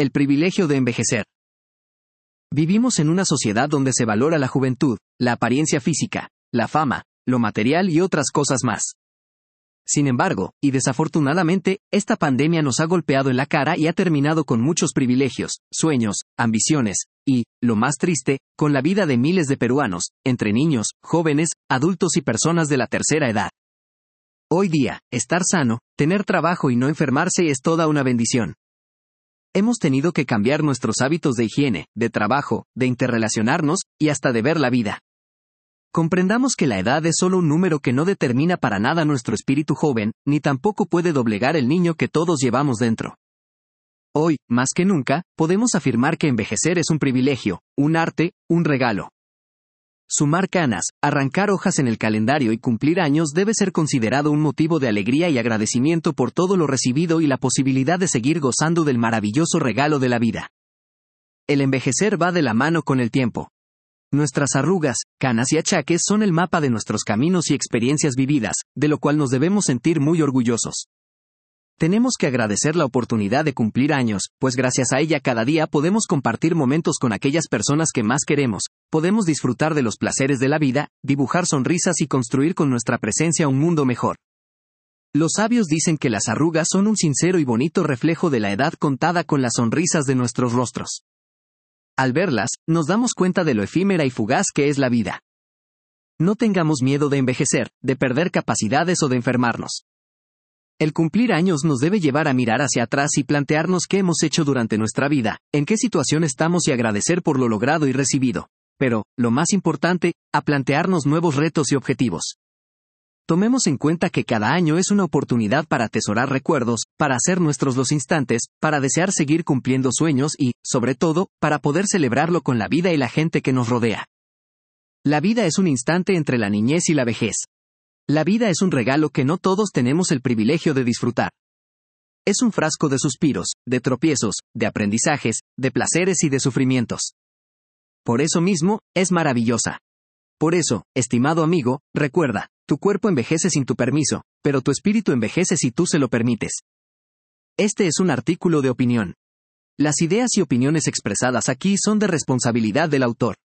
El privilegio de envejecer. Vivimos en una sociedad donde se valora la juventud, la apariencia física, la fama, lo material y otras cosas más. Sin embargo, y desafortunadamente, esta pandemia nos ha golpeado en la cara y ha terminado con muchos privilegios, sueños, ambiciones, y, lo más triste, con la vida de miles de peruanos, entre niños, jóvenes, adultos y personas de la tercera edad. Hoy día, estar sano, tener trabajo y no enfermarse es toda una bendición. Hemos tenido que cambiar nuestros hábitos de higiene, de trabajo, de interrelacionarnos, y hasta de ver la vida. Comprendamos que la edad es solo un número que no determina para nada nuestro espíritu joven, ni tampoco puede doblegar el niño que todos llevamos dentro. Hoy, más que nunca, podemos afirmar que envejecer es un privilegio, un arte, un regalo. Sumar canas, arrancar hojas en el calendario y cumplir años debe ser considerado un motivo de alegría y agradecimiento por todo lo recibido y la posibilidad de seguir gozando del maravilloso regalo de la vida. El envejecer va de la mano con el tiempo. Nuestras arrugas, canas y achaques son el mapa de nuestros caminos y experiencias vividas, de lo cual nos debemos sentir muy orgullosos. Tenemos que agradecer la oportunidad de cumplir años, pues gracias a ella cada día podemos compartir momentos con aquellas personas que más queremos, podemos disfrutar de los placeres de la vida, dibujar sonrisas y construir con nuestra presencia un mundo mejor. Los sabios dicen que las arrugas son un sincero y bonito reflejo de la edad contada con las sonrisas de nuestros rostros. Al verlas, nos damos cuenta de lo efímera y fugaz que es la vida. No tengamos miedo de envejecer, de perder capacidades o de enfermarnos. El cumplir años nos debe llevar a mirar hacia atrás y plantearnos qué hemos hecho durante nuestra vida, en qué situación estamos y agradecer por lo logrado y recibido. Pero, lo más importante, a plantearnos nuevos retos y objetivos. Tomemos en cuenta que cada año es una oportunidad para atesorar recuerdos, para hacer nuestros los instantes, para desear seguir cumpliendo sueños y, sobre todo, para poder celebrarlo con la vida y la gente que nos rodea. La vida es un instante entre la niñez y la vejez. La vida es un regalo que no todos tenemos el privilegio de disfrutar. Es un frasco de suspiros, de tropiezos, de aprendizajes, de placeres y de sufrimientos. Por eso mismo, es maravillosa. Por eso, estimado amigo, recuerda, tu cuerpo envejece sin tu permiso, pero tu espíritu envejece si tú se lo permites. Este es un artículo de opinión. Las ideas y opiniones expresadas aquí son de responsabilidad del autor.